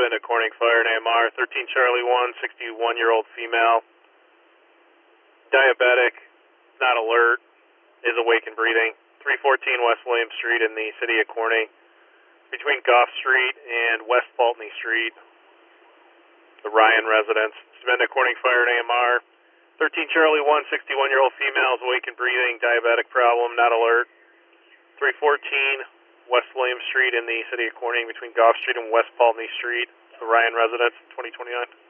Sabinda Corning Fire and AMR, 13 Charlie 1, 61-year-old female, diabetic, not alert, is awake and breathing. 314 West William Street in the city of Corning, between Goff Street and West Pulteney Street, the Ryan residence. Sabinda Corning Fire and AMR, 13 Charlie 1, 61-year-old female, is awake and breathing, diabetic problem, not alert. 314 West William Street in the city of Corning, between Goff Street and West Pulteney Street, the Ryan residence, 2029.